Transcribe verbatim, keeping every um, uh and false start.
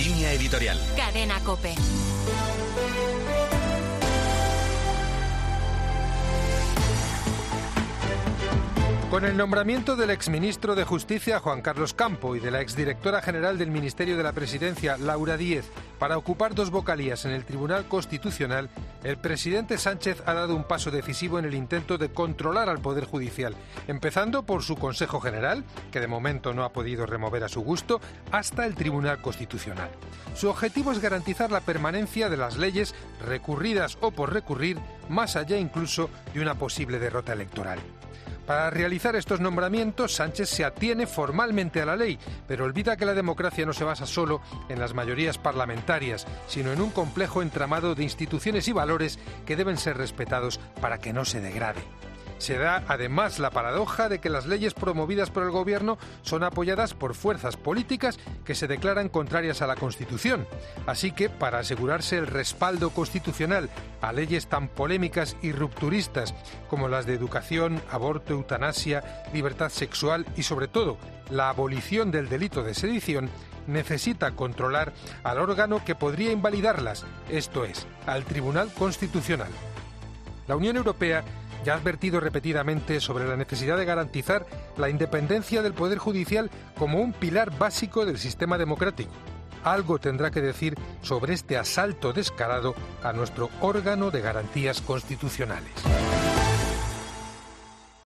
Línea editorial. Cadena COPE. Con el nombramiento del exministro de Justicia, Juan Carlos Campo, y de la exdirectora general del Ministerio de la Presidencia, Laura Díez, para ocupar dos vocalías en el Tribunal Constitucional, el presidente Sánchez ha dado un paso decisivo en el intento de controlar al Poder Judicial, empezando por su Consejo General, que de momento no ha podido remover a su gusto, hasta el Tribunal Constitucional. Su objetivo es garantizar la permanencia de las leyes, recurridas o por recurrir, más allá incluso de una posible derrota electoral. Para realizar estos nombramientos, Sánchez se atiene formalmente a la ley, pero olvida que la democracia no se basa solo en las mayorías parlamentarias, sino en un complejo entramado de instituciones y valores que deben ser respetados para que no se degrade. Se da, además, la paradoja de que las leyes promovidas por el Gobierno son apoyadas por fuerzas políticas que se declaran contrarias a la Constitución. Así que, para asegurarse el respaldo constitucional a leyes tan polémicas y rupturistas como las de educación, aborto, eutanasia, libertad sexual y, sobre todo, la abolición del delito de sedición, necesita controlar al órgano que podría invalidarlas, esto es, al Tribunal Constitucional. La Unión Europea ya ha advertido repetidamente sobre la necesidad de garantizar la independencia del Poder Judicial como un pilar básico del sistema democrático. Algo tendrá que decir sobre este asalto descarado a nuestro órgano de garantías constitucionales.